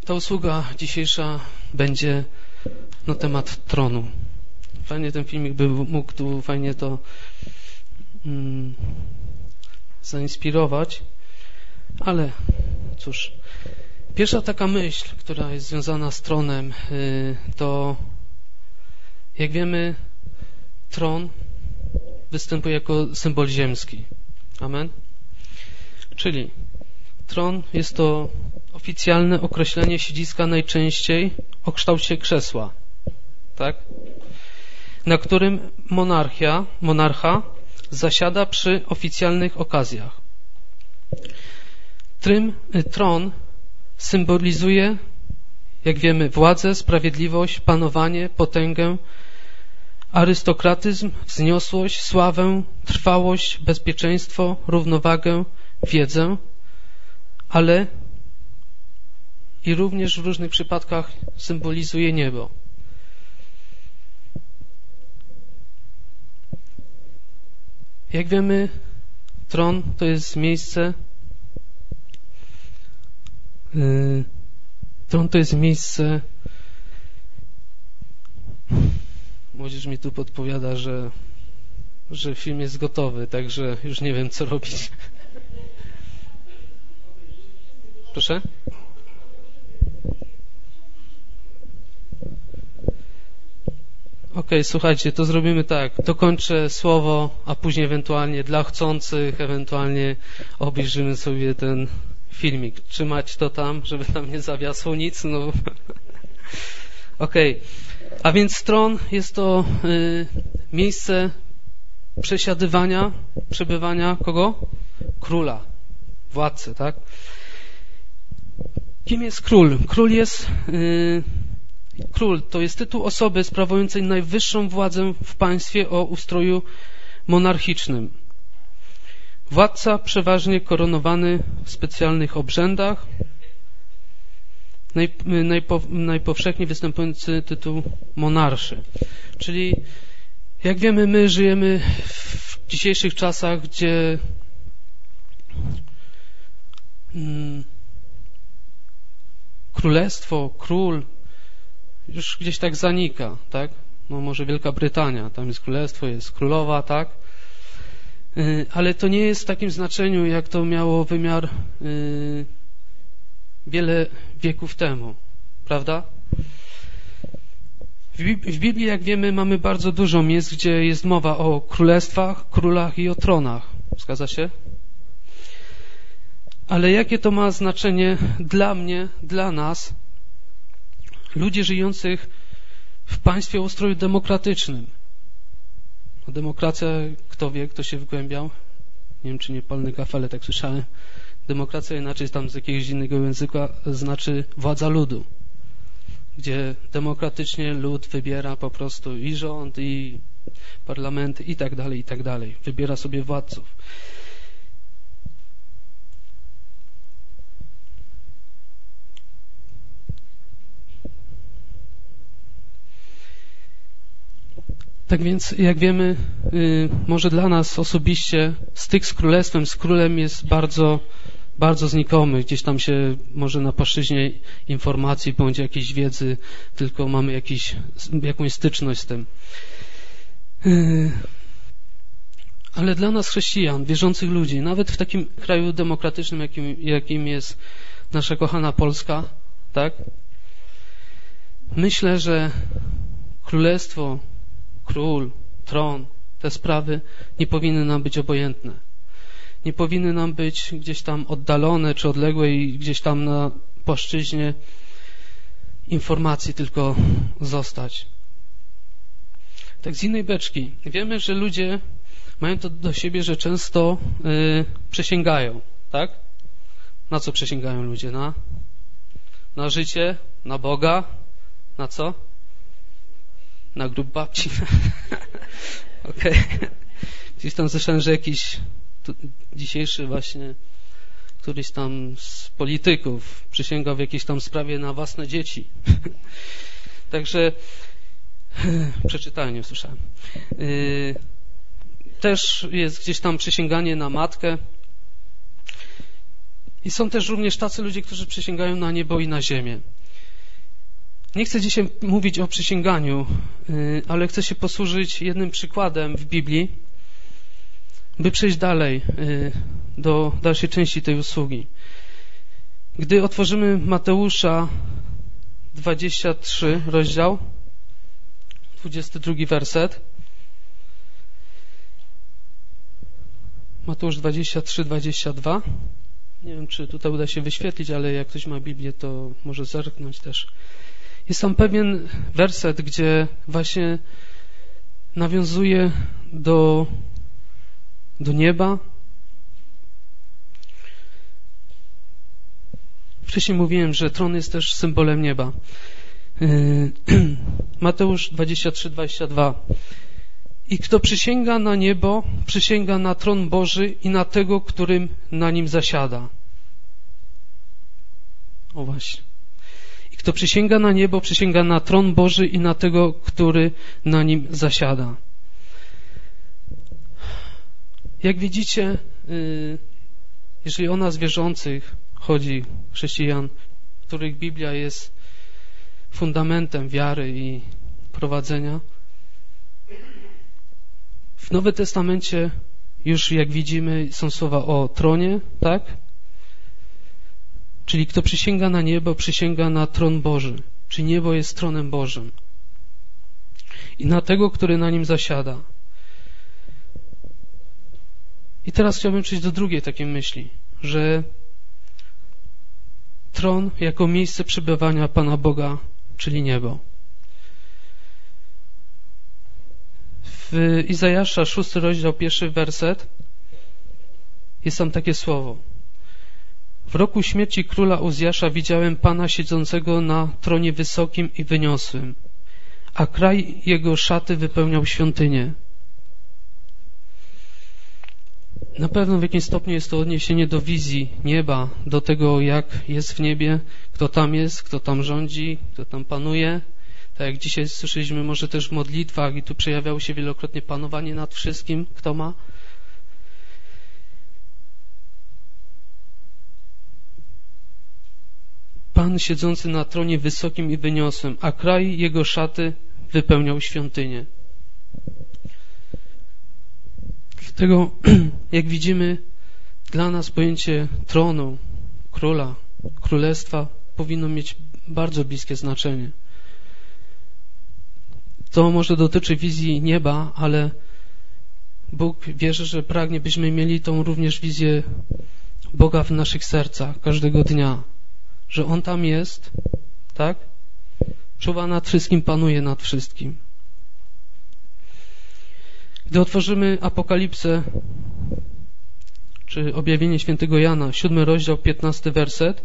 Ta usługa dzisiejsza będzie na temat tronu. Fajnie ten filmik by mógł tu fajnie to zainspirować, ale cóż, pierwsza taka myśl, która jest związana z tronem, to jak wiemy, tron występuje jako symbol ziemski. Amen? Czyli tron jest to oficjalne określenie siedziska najczęściej o kształcie krzesła, tak? Na którym monarcha zasiada przy oficjalnych okazjach. Tron symbolizuje, jak wiemy, władzę, sprawiedliwość, panowanie, potęgę, arystokratyzm, wzniosłość, sławę, trwałość, bezpieczeństwo, równowagę, wiedzę, ale i również w różnych przypadkach symbolizuje niebo. Jak wiemy, tron to jest miejsce, młodzież mi tu podpowiada, że film jest gotowy, także już nie wiem, co robić. Proszę? Okej, słuchajcie, to zrobimy tak. Dokończę słowo, a później ewentualnie dla chcących, ewentualnie obejrzymy sobie ten filmik. Trzymać to tam, żeby tam nie zawiasło nic. No. Okej. A więc tron jest to miejsce przesiadywania, przebywania kogo? Króla, władcy, tak? Kim jest król? Król to jest tytuł osoby sprawującej najwyższą władzę w państwie o ustroju monarchicznym. Władca przeważnie koronowany w specjalnych obrzędach. Najpowszechniej występujący tytuł monarszy. Czyli jak wiemy, my żyjemy w dzisiejszych czasach, gdzie królestwo, król już gdzieś tak zanika, tak? No może Wielka Brytania, tam jest królestwo, jest królowa, tak? Ale to nie jest w takim znaczeniu, jak to miało wymiar wiele wieków temu, prawda? W Biblii, jak wiemy, mamy bardzo dużo miejsc, gdzie jest mowa o królestwach, królach i o tronach. Zgadza się? Ale jakie to ma znaczenie dla mnie, dla nas, ludzi żyjących w państwie o ustroju demokratycznym? Demokracja, kto wie, kto się wgłębiał? Nie wiem, czy nie palny gaf, ale tak słyszałem. Demokracja inaczej tam z jakiegoś innego języka znaczy władza ludu, gdzie demokratycznie lud wybiera po prostu i rząd, i parlamenty, i tak dalej, i tak dalej. Wybiera sobie władców. Tak więc, jak wiemy, może dla nas osobiście styk z królestwem, z królem jest bardzo, bardzo znikomy. Gdzieś tam się może na płaszczyźnie informacji bądź jakiejś wiedzy, tylko mamy jakąś styczność z tym. Ale dla nas chrześcijan, wierzących ludzi, nawet w takim kraju demokratycznym, jakim jest nasza kochana Polska, tak? Myślę, że królestwo, król, tron, te sprawy nie powinny nam być obojętne. Nie powinny nam być gdzieś tam oddalone czy odległe i gdzieś tam na płaszczyźnie informacji tylko zostać. Tak z innej beczki. Wiemy, że ludzie mają to do siebie, że często przysięgają, tak? Na co przysięgają ludzie? Na życie, na Boga, na co? Na grób babci. Okej. Gdzieś tam słyszałem, że jakiś dzisiejszy właśnie któryś tam z polityków przysięgał w jakiejś tam sprawie na własne dzieci. Także przeczytałem, nie usłyszałem. Też jest gdzieś tam przysięganie na matkę. I są też również tacy ludzie, którzy przysięgają na niebo i na ziemię. Nie chcę dzisiaj mówić o przysięganiu, ale chcę się posłużyć jednym przykładem w Biblii, by przejść dalej do dalszej części tej usługi. Gdy otworzymy Mateusza 23 rozdział, 22 werset. Mateusz 23, 22. Nie wiem, czy tutaj uda się wyświetlić, ale jak ktoś ma Biblię, to może zerknąć też. Jest tam pewien werset, gdzie właśnie nawiązuje do nieba. Wcześniej mówiłem, że tron jest też symbolem nieba. Mateusz 23, 22. I kto przysięga na niebo, przysięga na tron Boży i na tego, którym na nim zasiada. O właśnie. I kto przysięga na niebo, przysięga na tron Boży i na tego, który na nim zasiada. Jak widzicie, jeżeli o nas wierzących chodzi, chrześcijan, których Biblia jest fundamentem wiary i prowadzenia, w Nowym Testamencie już, jak widzimy, są słowa o tronie, tak? Czyli kto przysięga na niebo, przysięga na tron Boży. Czyli niebo jest tronem Bożym. I na tego, który na nim zasiada. I teraz chciałbym przejść do drugiej takiej myśli, że tron jako miejsce przebywania Pana Boga, czyli niebo. W Izajasza 6 rozdział 1 werset jest tam takie słowo. W roku śmierci króla Uzjasza widziałem Pana siedzącego na tronie wysokim i wyniosłym, a kraj jego szaty wypełniał świątynię. Na pewno w jakimś stopniu jest to odniesienie do wizji nieba, do tego, jak jest w niebie, kto tam jest, kto tam rządzi, kto tam panuje. Tak jak dzisiaj słyszeliśmy może też w modlitwach i tu przejawiało się wielokrotnie panowanie nad wszystkim, kto ma. Pan siedzący na tronie wysokim i wyniosłym, a kraj jego szaty wypełniał świątynię. Dlatego, jak widzimy, dla nas pojęcie tronu, króla, królestwa powinno mieć bardzo bliskie znaczenie. To może dotyczy wizji nieba, ale Bóg wierzy, że pragnie, byśmy mieli tą również wizję Boga w naszych sercach każdego dnia, że On tam jest, tak? Czuwa nad wszystkim, panuje nad wszystkim. Gdy otworzymy Apokalipsę, czy objawienie świętego Jana, 7 rozdział, 15 werset,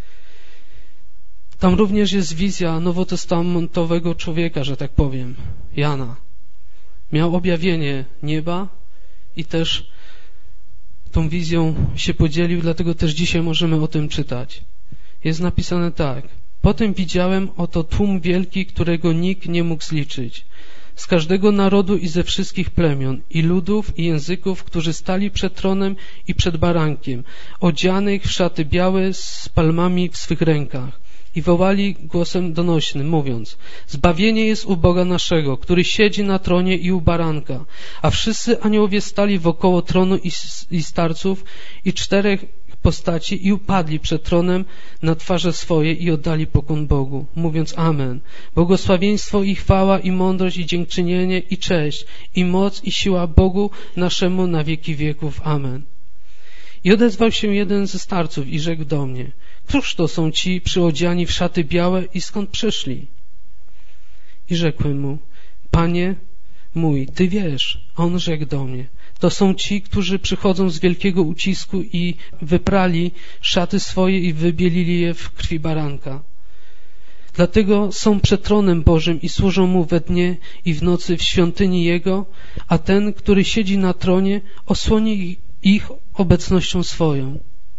tam również jest wizja nowotestamentowego człowieka, że tak powiem, Jana. Miał objawienie nieba i też tą wizją się podzielił, dlatego też dzisiaj możemy o tym czytać. Jest napisane tak. Potem widziałem oto tłum wielki, którego nikt nie mógł zliczyć. Z każdego narodu i ze wszystkich plemion, i ludów, i języków, którzy stali przed tronem i przed barankiem, odzianych w szaty białe z palmami w swych rękach. I wołali głosem donośnym, mówiąc: zbawienie jest u Boga naszego, który siedzi na tronie i u baranka. A wszyscy aniołowie stali wokoło tronu i starców i 4 postaci i upadli przed tronem na twarze swoje i oddali pokłon Bogu, mówiąc amen. Błogosławieństwo i chwała i mądrość i dziękczynienie i cześć i moc i siła Bogu naszemu na wieki wieków. Amen. I odezwał się jeden ze starców i rzekł do mnie: któż to są ci przyodziani w szaty białe i skąd przyszli? I rzekłem mu: Panie mój, Ty wiesz. A on rzekł do mnie: to są ci, którzy przychodzą z wielkiego ucisku i wyprali szaty swoje i wybielili je w krwi baranka. Dlatego są przed tronem Bożym i służą Mu we dnie i w nocy w świątyni Jego, a ten, który siedzi na tronie, osłoni ich obecnością swoją.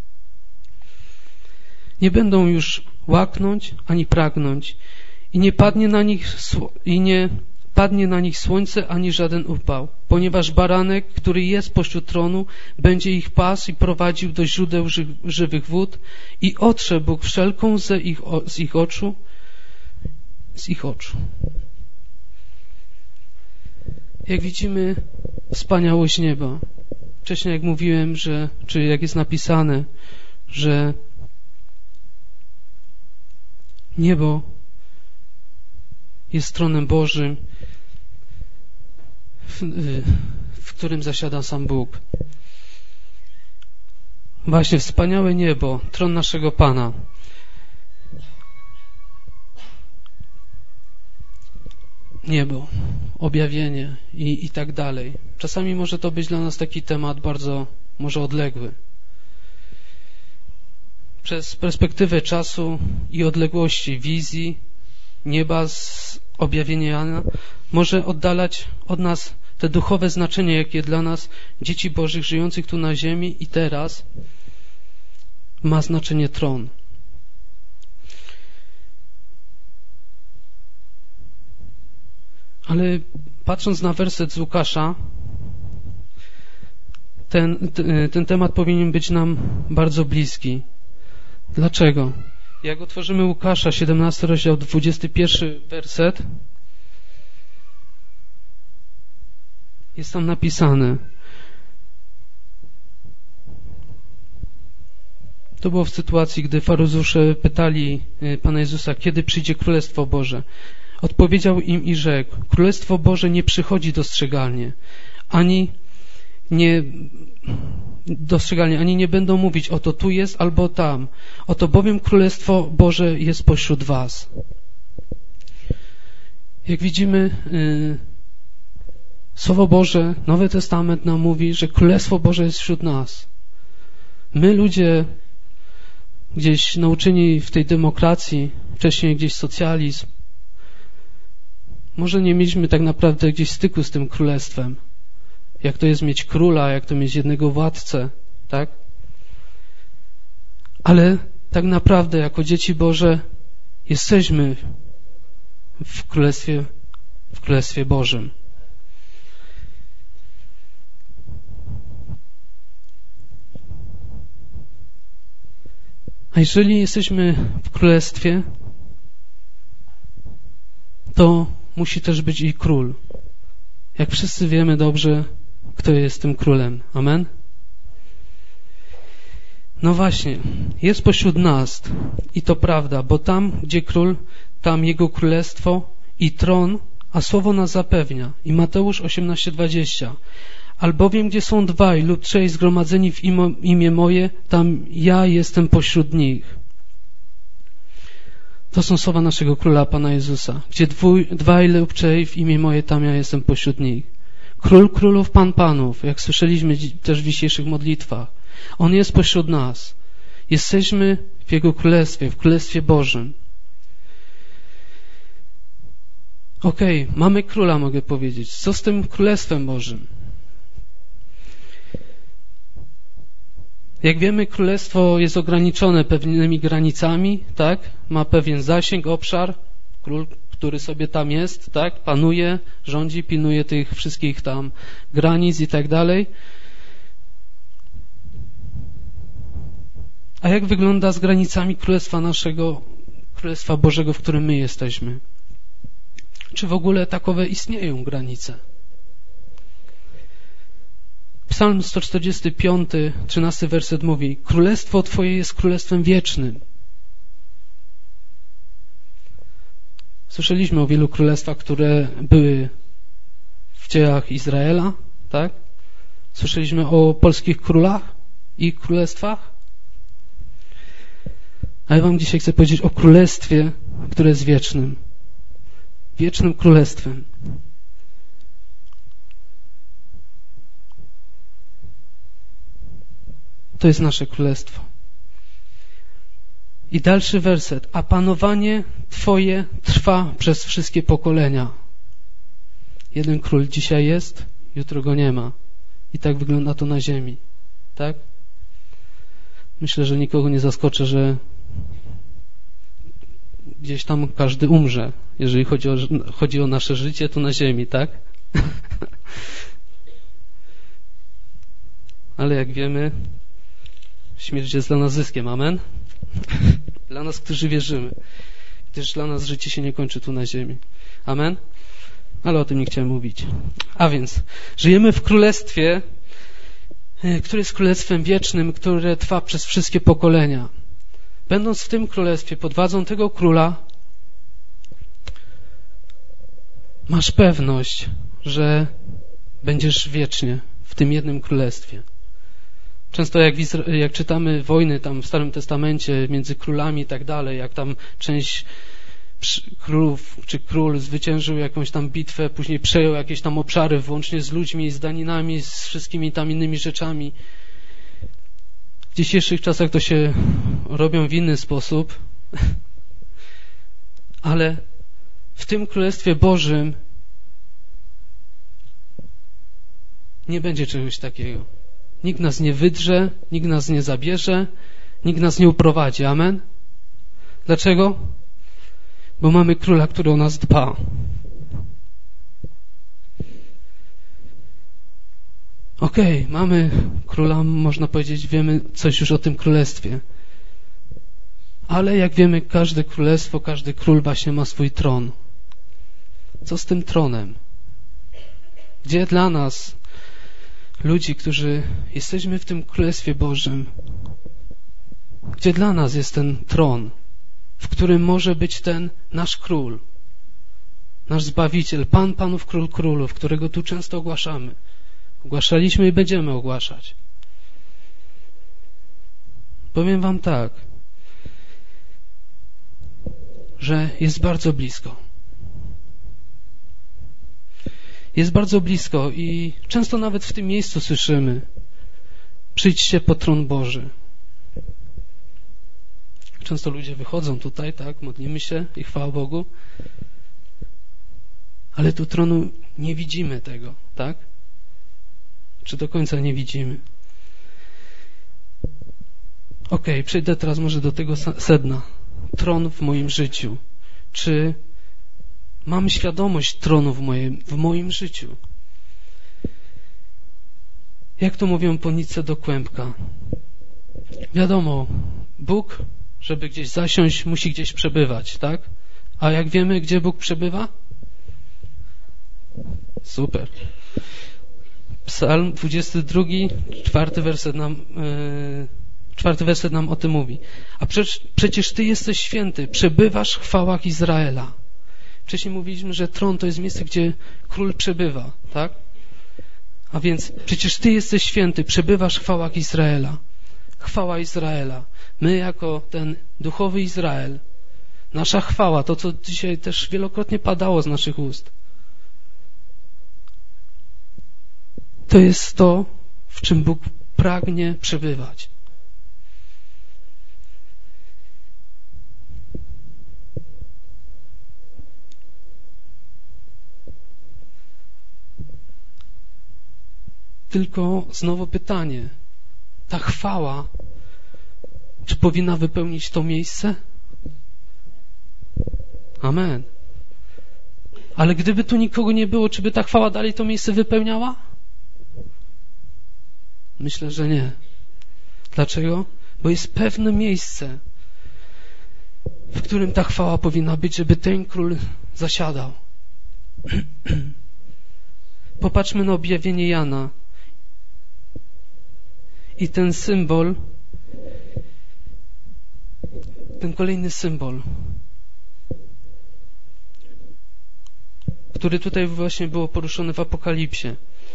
Nie będą już łaknąć ani pragnąć i nie padnie na nich słońce, ani żaden upał, ponieważ baranek, który jest pośród tronu, będzie ich pasł i prowadził do źródeł żywych wód i otrze Bóg wszelką z ich oczu. Jak widzimy, wspaniałość nieba. Wcześniej jak mówiłem, czy jak jest napisane, że niebo jest tronem Bożym, w którym zasiada sam Bóg. Właśnie wspaniałe niebo, tron naszego Pana. Niebo, objawienie i tak dalej. Czasami może to być dla nas taki temat bardzo może odległy. Przez perspektywę czasu i odległości wizji nieba z objawienia Jana może oddalać od nas te duchowe znaczenie, jakie dla nas, dzieci Bożych, żyjących tu na ziemi i teraz, ma znaczenie tron. Ale patrząc na werset z Łukasza, ten temat powinien być nam bardzo bliski. Dlaczego? Jak otworzymy Łukasza, 17 rozdział, 21 werset, jest tam napisane. To było w sytuacji, gdy faryzeusze pytali Pana Jezusa, kiedy przyjdzie Królestwo Boże. Odpowiedział im i rzekł, Królestwo Boże nie przychodzi dostrzegalnie, ani nie będą mówić, oto tu jest albo tam. Oto bowiem Królestwo Boże jest pośród was. Jak widzimy, Słowo Boże, Nowy Testament nam mówi, że Królestwo Boże jest wśród nas. My, ludzie gdzieś nauczeni w tej demokracji, wcześniej gdzieś socjalizm, może nie mieliśmy tak naprawdę gdzieś styku z tym królestwem. Jak to jest mieć króla, jak to mieć jednego władcę, tak? Ale tak naprawdę jako dzieci Boże jesteśmy w Królestwie Bożym. A jeżeli jesteśmy w Królestwie, to musi też być i król. Jak wszyscy wiemy dobrze, kto jest tym królem. Amen? No właśnie, jest pośród nas i to prawda, bo tam, gdzie król, tam jego królestwo i tron, a słowo nas zapewnia. I Mateusz 18:20. Albowiem, gdzie są dwaj lub trzej zgromadzeni w imię moje, tam ja jestem pośród nich. To są słowa naszego Króla, Pana Jezusa. Gdzie dwaj lub trzej w imię moje, tam ja jestem pośród nich. Król królów, Pan panów, jak słyszeliśmy też w dzisiejszych modlitwach. On jest pośród nas. Jesteśmy w Jego Królestwie, w Królestwie Bożym. Okej, mamy Króla, mogę powiedzieć. Co z tym Królestwem Bożym? Jak wiemy, Królestwo jest ograniczone pewnymi granicami, tak? Ma pewien zasięg, obszar. Król, który sobie tam jest, tak? Panuje, rządzi, pilnuje tych wszystkich tam granic i tak dalej. A jak wygląda z granicami Królestwa naszego, Królestwa Bożego, w którym my jesteśmy? Czy w ogóle takowe istnieją granice? Psalm 145, 13 werset mówi: Królestwo Twoje jest królestwem wiecznym. Słyszeliśmy o wielu królestwach, które były w dziejach Izraela, tak? Słyszeliśmy o polskich królach i królestwach. A ja wam dzisiaj chcę powiedzieć o królestwie, które jest wiecznym. Wiecznym królestwem. To jest nasze królestwo. I dalszy werset. A panowanie Twoje trwa przez wszystkie pokolenia. Jeden król dzisiaj jest, jutro go nie ma. I tak wygląda to na ziemi. Tak? Myślę, że nikogo nie zaskoczę, że gdzieś tam każdy umrze. Jeżeli chodzi o nasze życie, to na ziemi, tak? Ale jak wiemy, śmierć jest dla nas zyskiem. Amen? Dla nas, którzy wierzymy. Gdyż dla nas życie się nie kończy tu na ziemi. Amen? Ale o tym nie chciałem mówić. A więc, żyjemy w królestwie, które jest królestwem wiecznym, które trwa przez wszystkie pokolenia. Będąc w tym królestwie, pod władzą tego króla, masz pewność, że będziesz wiecznie w tym jednym królestwie. Często jak czytamy wojny tam w Starym Testamencie między królami i tak dalej, jak tam część królów czy król zwyciężył jakąś tam bitwę, później przejął jakieś tam obszary, włącznie z ludźmi, z daninami, z wszystkimi tam innymi rzeczami. W dzisiejszych czasach to się robią w inny sposób, ale w tym Królestwie Bożym nie będzie czegoś takiego. Nikt nas nie wydrze, nikt nas nie zabierze, nikt nas nie uprowadzi. Amen? Dlaczego? Bo mamy Króla, który o nas dba. Okej, mamy Króla, można powiedzieć, wiemy coś już o tym Królestwie. Ale jak wiemy, każde królestwo, każdy król właśnie ma swój tron. Co z tym tronem? Gdzie dla nas, ludzi, którzy jesteśmy w tym Królestwie Bożym, gdzie dla nas jest ten tron, w którym może być ten nasz Król, nasz Zbawiciel, Pan Panów, Król Królów, którego tu często ogłaszamy. Ogłaszaliśmy i będziemy ogłaszać. Powiem wam tak, że jest bardzo blisko. Jest bardzo blisko i często nawet w tym miejscu słyszymy: przyjdźcie po tron Boży. Często ludzie wychodzą tutaj, tak, modlimy się i chwała Bogu, ale tu tronu nie widzimy tego, tak? Czy do końca nie widzimy? Okej, przejdę teraz może do tego sedna. Tron w moim życiu. Czy mam świadomość tronu w moim życiu? Jak to mówią po nitce do kłębka? Wiadomo, Bóg, żeby gdzieś zasiąść, musi gdzieś przebywać, tak? A jak wiemy, gdzie Bóg przebywa? Super. Psalm 22, czwarty werset nam o tym mówi. A przecież Ty jesteś święty, przebywasz w chwałach Izraela. Wcześniej mówiliśmy, że tron to jest miejsce, gdzie król przebywa, tak? A więc przecież Ty jesteś święty, przebywasz w chwałach Izraela. Chwała Izraela. My jako ten duchowy Izrael, nasza chwała, to co dzisiaj też wielokrotnie padało z naszych ust, to jest to, w czym Bóg pragnie przebywać. Tylko znowu pytanie, ta chwała, czy powinna wypełnić to miejsce? Amen. Ale gdyby tu nikogo nie było, czy by ta chwała dalej to miejsce wypełniała? Myślę, że nie. Dlaczego? Bo jest pewne miejsce, w którym ta chwała powinna być, żeby ten król zasiadał. Popatrzmy na objawienie Jana. I ten symbol, ten kolejny symbol, który tutaj właśnie było poruszony w Apokalipsie.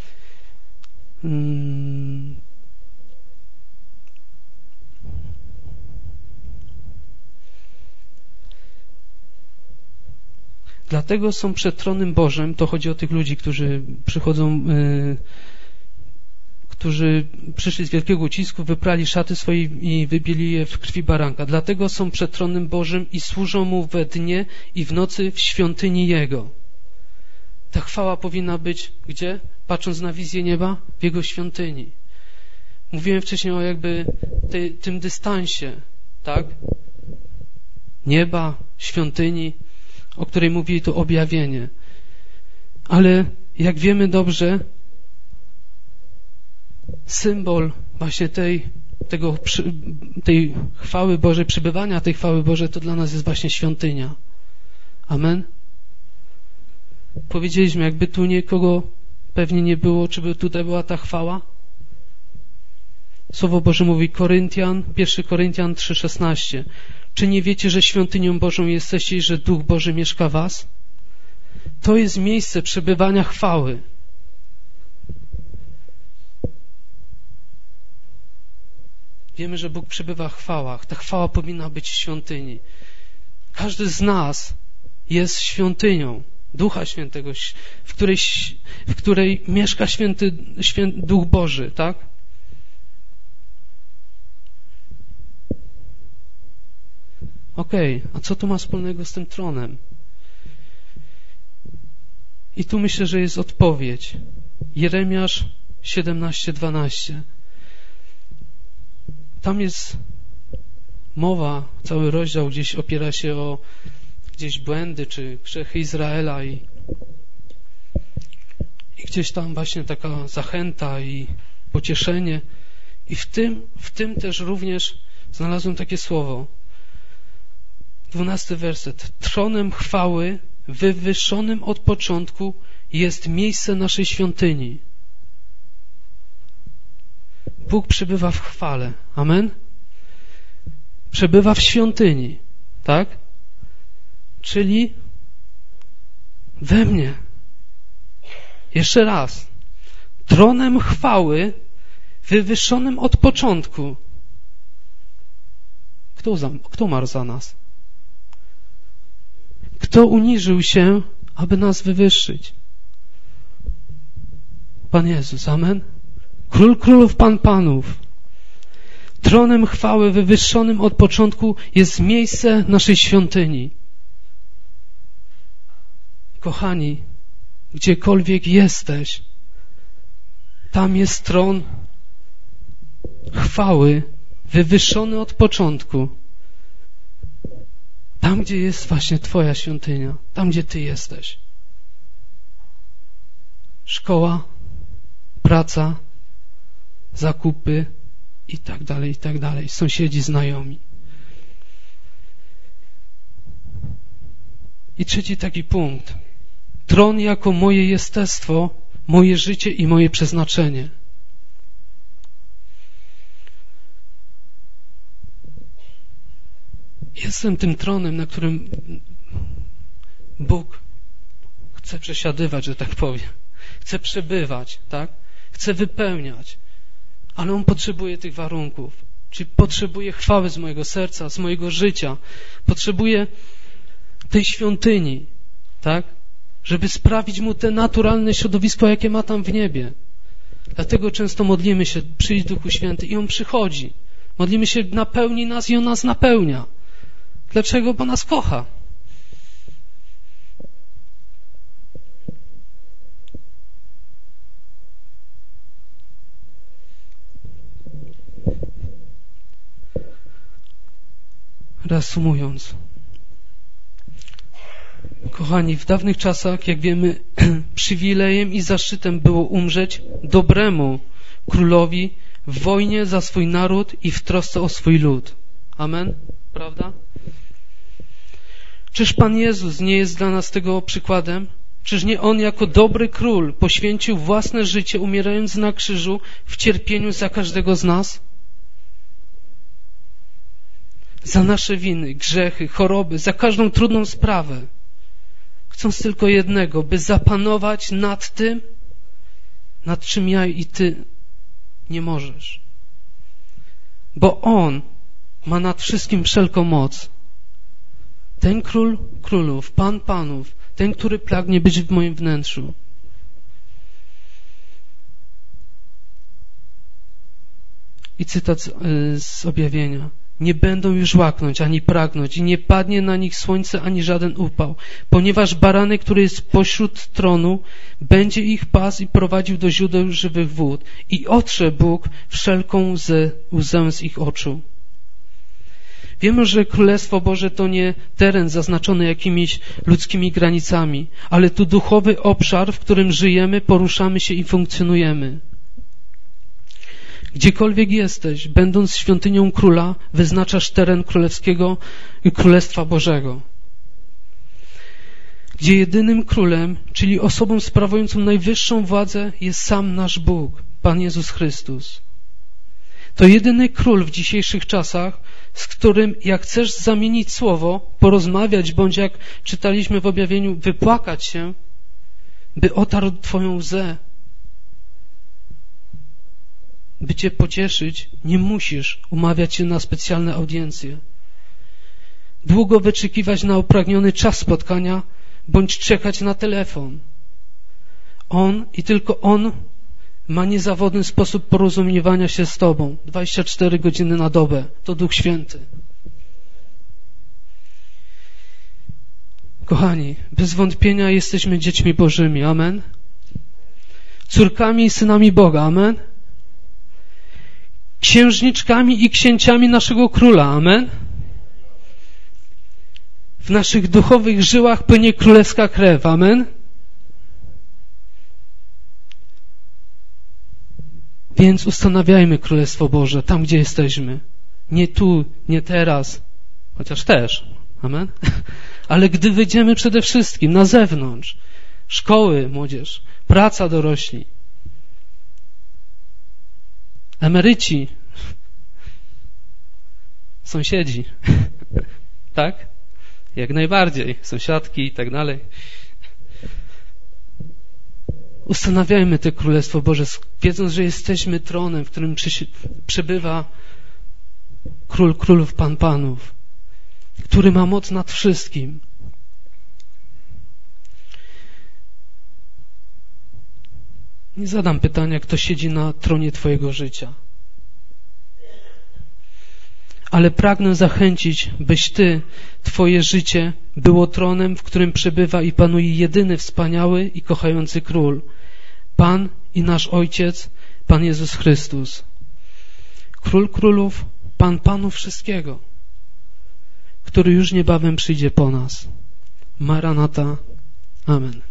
Dlatego są przed tronem Bożym, to chodzi o tych ludzi, którzy przychodzą, którzy przyszli z wielkiego ucisku, wyprali szaty swoje i wybieli je w krwi baranka. Dlatego są przed tronem Bożym i służą Mu we dnie i w nocy w świątyni Jego. Ta chwała powinna być gdzie? Patrząc na wizję nieba, w Jego świątyni. Mówiłem wcześniej o jakby tym dystansie, tak? Nieba, świątyni, o której mówi tu objawienie. Ale jak wiemy dobrze, symbol właśnie tej chwały Bożej, przybywania tej chwały Bożej, to dla nas jest właśnie świątynia. Amen? Powiedzieliśmy, jakby tu nikogo pewnie nie było, czy by tutaj była ta chwała? Słowo Boże mówi 1 Koryntian 3,16. Czy nie wiecie, że świątynią Bożą jesteście i że Duch Boży mieszka w was? To jest miejsce przebywania chwały. Wiemy, że Bóg przebywa w chwałach. Ta chwała powinna być w świątyni. Każdy z nas jest świątynią Ducha Świętego, w której mieszka Duch Boży, tak? Okej, a co to ma wspólnego z tym tronem? I tu myślę, że jest odpowiedź. Jeremiasz 17:12. Tam jest mowa, cały rozdział gdzieś opiera się o gdzieś błędy czy grzechy Izraela i gdzieś tam właśnie taka zachęta i pocieszenie. I w tym też również znalazłem takie słowo. 12 werset. Tronem chwały, wywyższonym od początku, jest miejsce naszej świątyni. Bóg przebywa w chwale. Amen? Przebywa w świątyni. Tak? Czyli we mnie. Jeszcze raz. Tronem chwały, wywyższonym od początku. Kto umarł za nas? Kto uniżył się, aby nas wywyższyć? Pan Jezus, amen? Król królów, Pan panów. Tronem chwały wywyższonym od początku jest miejsce naszej świątyni. Kochani, gdziekolwiek jesteś, tam jest tron chwały wywyższony od początku. Tam, gdzie jest właśnie Twoja świątynia, tam, gdzie Ty jesteś. Szkoła, praca, zakupy i tak dalej, sąsiedzi, znajomi. I trzeci taki punkt. Tron jako moje jestestwo, moje życie i moje przeznaczenie. Jestem tym tronem, na którym Bóg chce przesiadywać, że tak powiem. Chce przebywać, tak? Chce wypełniać. Ale On potrzebuje tych warunków. Czyli potrzebuje chwały z mojego serca, z mojego życia. Potrzebuje tej świątyni, tak? Żeby sprawić Mu te naturalne środowisko, jakie ma tam w niebie. Dlatego często modlimy się, przyjdź Duchu Święty, i On przychodzi. Modlimy się, napełni nas i On nas napełnia. Dlaczego? Bo nas kocha. Reasumując, kochani, w dawnych czasach, jak wiemy, przywilejem i zaszczytem było umrzeć dobremu królowi w wojnie za swój naród i w trosce o swój lud. Amen? Prawda? Czyż Pan Jezus nie jest dla nas tego przykładem? Czyż nie On jako dobry król poświęcił własne życie, umierając na krzyżu w cierpieniu za każdego z nas? Za nasze winy, grzechy, choroby, za każdą trudną sprawę. Chcąc tylko jednego, by zapanować nad tym, nad czym ja i Ty nie możesz. Bo On ma nad wszystkim wszelką moc. Ten Król królów, Pan panów, ten, który pragnie być w moim wnętrzu. I cytat z objawienia. Nie będą już łaknąć, ani pragnąć i nie padnie na nich słońce, ani żaden upał, ponieważ baranek, który jest pośród tronu, będzie ich pasł i prowadził do źródeł żywych wód i otrze Bóg wszelką łzę z ich oczu. Wiemy, że Królestwo Boże to nie teren zaznaczony jakimiś ludzkimi granicami, ale to duchowy obszar, w którym żyjemy, poruszamy się i funkcjonujemy. Gdziekolwiek jesteś, będąc świątynią Króla, wyznaczasz teren królewskiego i Królestwa Bożego, gdzie jedynym królem, czyli osobą sprawującą najwyższą władzę, jest sam nasz Bóg, Pan Jezus Chrystus. To jedyny król w dzisiejszych czasach, z którym jak chcesz zamienić słowo, porozmawiać, bądź jak czytaliśmy w objawieniu, wypłakać się, by otarł twoją łzę, by cię pocieszyć, nie musisz umawiać się na specjalne audiencje. Długo wyczekiwać na upragniony czas spotkania, bądź czekać na telefon. On i tylko On ma niezawodny sposób porozumiewania się z Tobą. 24 godziny na dobę. To Duch Święty. Kochani, bez wątpienia jesteśmy dziećmi Bożymi. Amen. Córkami i synami Boga. Amen. Księżniczkami i księciami naszego Króla. Amen. W naszych duchowych żyłach płynie królewska krew. Amen. Więc ustanawiajmy Królestwo Boże tam, gdzie jesteśmy. Nie tu, nie teraz, chociaż też. Amen. Ale gdy wyjdziemy przede wszystkim na zewnątrz, szkoły, młodzież, praca, dorośli, emeryci, sąsiedzi, tak? Jak najbardziej, sąsiadki i tak dalej. Ustanawiajmy to Królestwo Boże, wiedząc, że jesteśmy tronem, w którym przebywa Król Królów, Pan Panów, który ma moc nad wszystkim. Nie zadam pytania, kto siedzi na tronie twojego życia. Ale pragnę zachęcić, byś ty, twoje życie było tronem, w którym przebywa i panuje jedyny wspaniały i kochający Król, Pan i nasz Ojciec, Pan Jezus Chrystus. Król Królów, Pan Panów wszystkiego, który już niebawem przyjdzie po nas. Maranata. Amen.